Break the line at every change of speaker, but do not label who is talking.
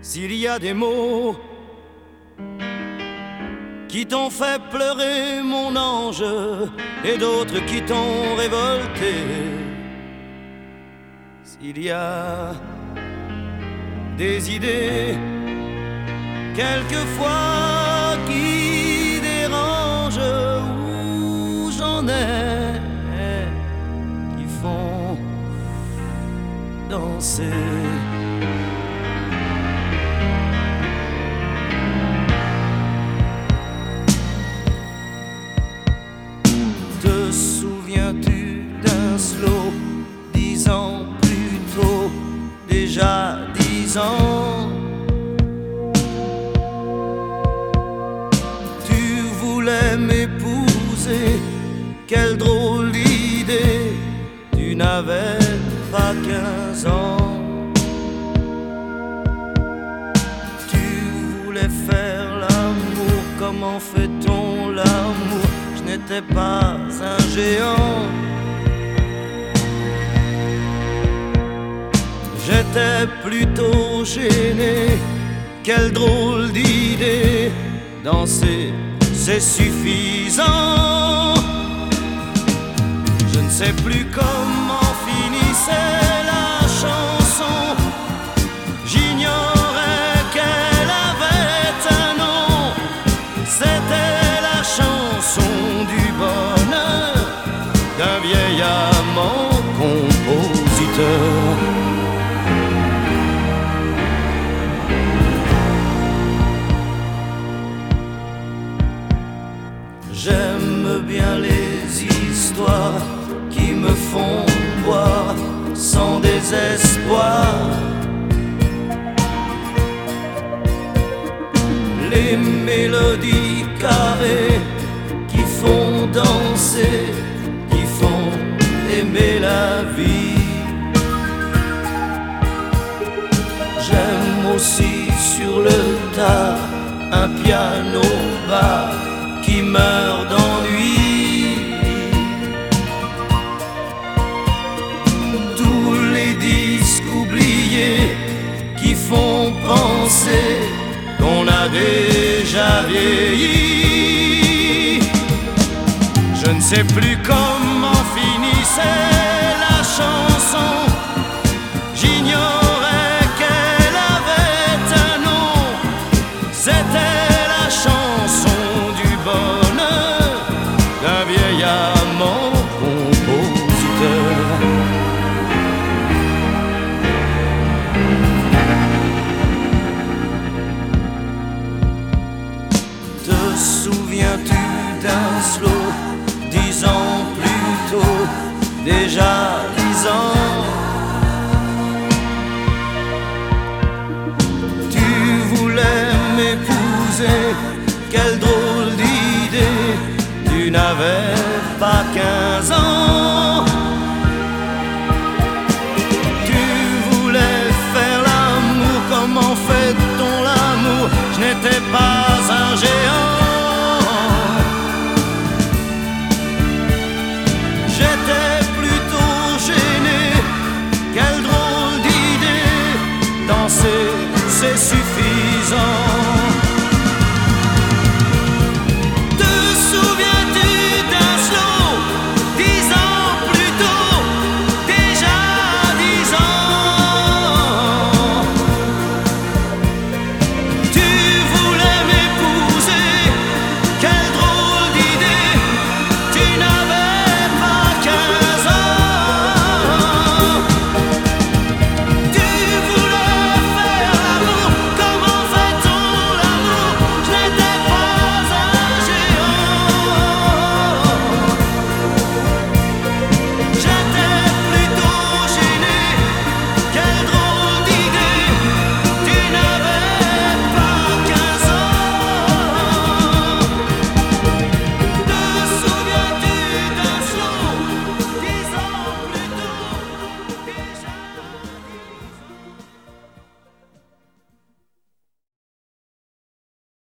s'il y a des mots qui t'ont fait pleurer mon ange et d'autres qui t'ont révolté, s'il y a des idées quelquefois qui dérangent où j'en ai qui font danser te souviens-tu d'un slow 10 ans plus tôt, déjà 10 ans? Tu voulais m'épouser, quelle drôle d'idée, tu n'avais pas 15 ans. Tu voulais faire l'amour, comment fait-on l'amour? Je n'étais pas un géant. J'étais plutôt gêné, quelle drôle d'idée, danser c'est suffisant. Je ne sais plus comment finissait la chanson, j'ignorais qu'elle avait un nom. C'était la chanson du bonheur d'un vieil amant compositeur. J'aime bien les histoires qui me font boire sans désespoir, les mélodies carrées qui font danser, qui font aimer la vie. J'aime aussi sur le tas un piano bas qui meurt d'ennui. Tous les disques oubliés qui font penser qu'on a déjà vieilli. Je ne sais plus comment finissait la chanson, j'ignorais qu'elle avait un nom. C'était la chanson du bonheur d'un vieil amant compositeur. Te souviens-tu d'un slow 10 ans plus tôt, déjà 10 ans? Tu voulais m'épouser, quelle drôle d'idée, tu n'avais pas 15 ans.